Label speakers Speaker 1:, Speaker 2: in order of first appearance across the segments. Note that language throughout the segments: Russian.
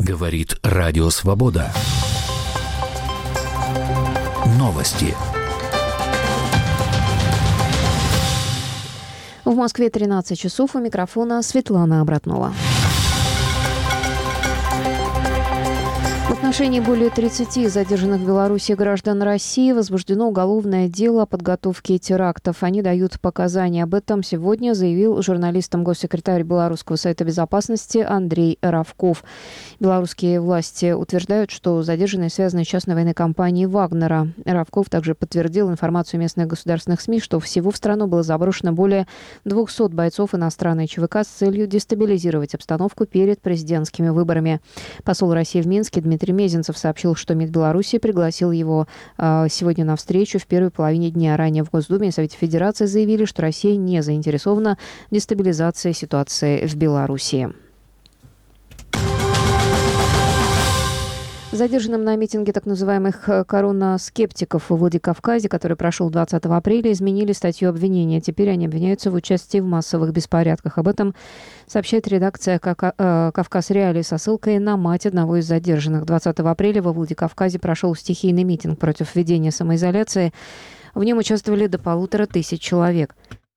Speaker 1: Говорит Радио Свобода. Новости.
Speaker 2: В Москве 13 часов. У микрофона Светлана Обратнова. В отношении более 30 задержанных в Беларуси граждан России возбуждено уголовное дело о подготовке терактов. Они дают показания. Об этом сегодня заявил журналистам госсекретарь Белорусского совета безопасности Андрей Равков. Белорусские власти утверждают, что задержанные связаны с частной военной компанией «Вагнера». Равков также подтвердил информацию местных государственных СМИ, что всего в страну было заброшено более 200 бойцов иностранной ЧВК с целью дестабилизировать обстановку перед президентскими выборами. Посол России в Минске Дмитрий Мезенцев сообщил, что МИД Беларуси пригласил его сегодня на встречу в первой половине дня. Ранее в Госдуме и Совете Федерации заявили, что Россия не заинтересована в дестабилизации ситуации в Беларуси. Задержанным на митинге так называемых коронаскептиков в Владикавказе, который прошел 20 апреля, изменили статью обвинения. Теперь они обвиняются в участии в массовых беспорядках. Об этом сообщает редакция «Кавказ Реалии» со ссылкой на мать одного из задержанных. 20 апреля во Владикавказе прошел стихийный митинг против введения самоизоляции. В нем участвовали до 1500 человек.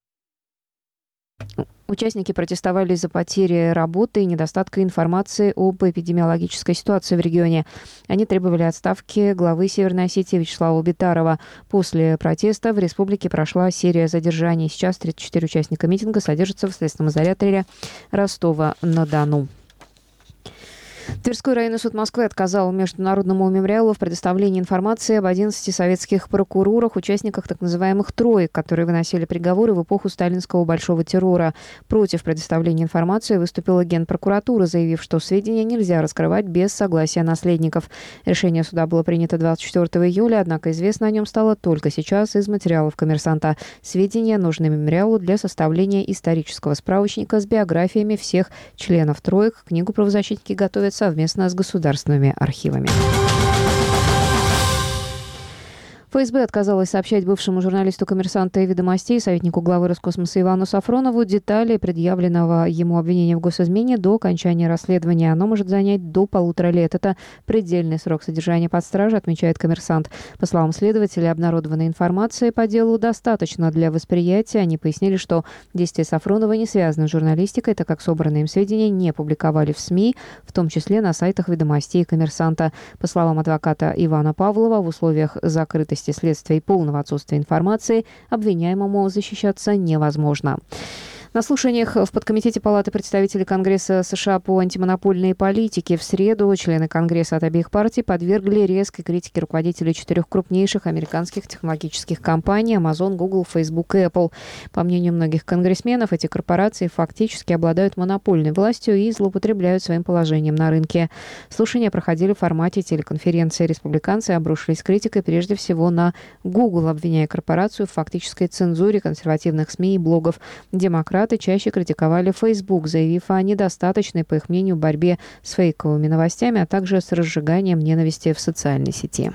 Speaker 2: Участники протестовали из-за потери работы и недостатка информации об эпидемиологической ситуации в регионе. Они требовали отставки главы Северной Осетии Вячеслава Битарова. После протеста в республике прошла серия задержаний. Сейчас 34 участника митинга содержатся в следственном изоляторе Ростова-на-Дону. Тверской районный суд Москвы отказал Международному мемориалу в предоставлении информации об 11 советских прокурорах, участниках так называемых «троек», которые выносили приговоры в эпоху сталинского большого террора. Против предоставления информации выступила Генпрокуратура, заявив, что сведения нельзя раскрывать без согласия наследников. Решение суда было принято 24 июля, однако известно о нем стало только сейчас из материалов «Коммерсанта». Сведения нужны мемориалу для составления исторического справочника с биографиями всех членов «троек». Книгу правозащитники готовят совместно с государственными архивами. ФСБ отказалась сообщать бывшему журналисту «Коммерсанта» и «Ведомостей», советнику главы Роскосмоса Ивану Сафронову, детали предъявленного ему обвинения в госизмене до окончания расследования. Оно может занять до 1,5 лет. Это предельный срок содержания под стражей, отмечает «Коммерсант». По словам следователя, обнародованной информации по делу достаточно для восприятия. Они пояснили, что действия Сафронова не связаны с журналистикой, так как собранные им сведения не публиковали в СМИ, в том числе на сайтах «Ведомостей» и «Коммерсанта». По словам адвоката Ивана Павлова, в условиях закрытости следствия и полного отсутствия информации обвиняемому защищаться невозможно. На слушаниях в подкомитете Палаты представителей Конгресса США по антимонопольной политике в среду члены Конгресса от обеих партий подвергли резкой критике руководителей 4 крупнейших американских технологических компаний Amazon, Google, Facebook и Apple. По мнению многих конгрессменов, эти корпорации фактически обладают монопольной властью и злоупотребляют своим положением на рынке. Слушания проходили в формате телеконференции. Республиканцы обрушились критикой прежде всего на Google, обвиняя корпорацию в фактической цензуре консервативных СМИ и блогов. Демократы чаще критиковали Facebook, заявив о недостаточной, по их мнению, борьбе с фейковыми новостями, а также с разжиганием ненависти в социальной сети.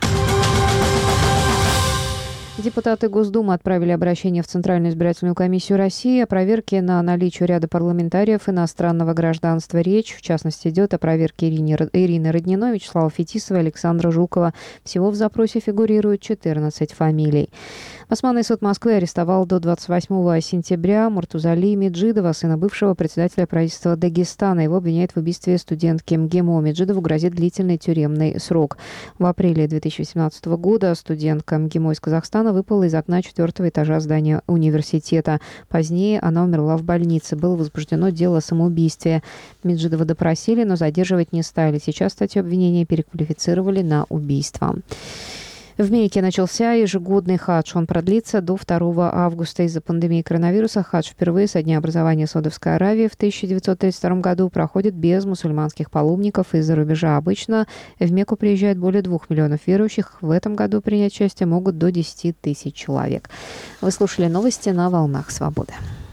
Speaker 2: Депутаты Госдумы отправили обращение в Центральную избирательную комиссию России о проверке на наличие ряда парламентариев иностранного гражданства. Речь, в частности, идет о проверке Ирины Родниной, Вячеслава Фетисова и Александра Жукова. Всего в запросе фигурирует 14 фамилий. Басманный суд Москвы арестовал до 28 сентября Муртузали Меджидова, сына бывшего председателя правительства Дагестана. Его обвиняют в убийстве студентки МГИМО. Меджидову грозит длительный тюремный срок. В апреле 2017 года студентка МГИМО из Казахстана выпала из окна 4-го этажа здания университета. Позднее она умерла в больнице. Было возбуждено дело о самоубийстве. Меджидова допросили, но задерживать не стали. Сейчас статью обвинения переквалифицировали на убийство. В Мекке начался ежегодный хадж. Он продлится до 2 августа. Из-за пандемии коронавируса хадж впервые со дня образования Саудовской Аравии в 1932 году проходит без мусульманских паломников из-за рубежа. Обычно в Мекку приезжает более 2 миллионов верующих. В этом году принять участие могут до 10 тысяч человек. Вы слушали новости на «Волнах Свободы».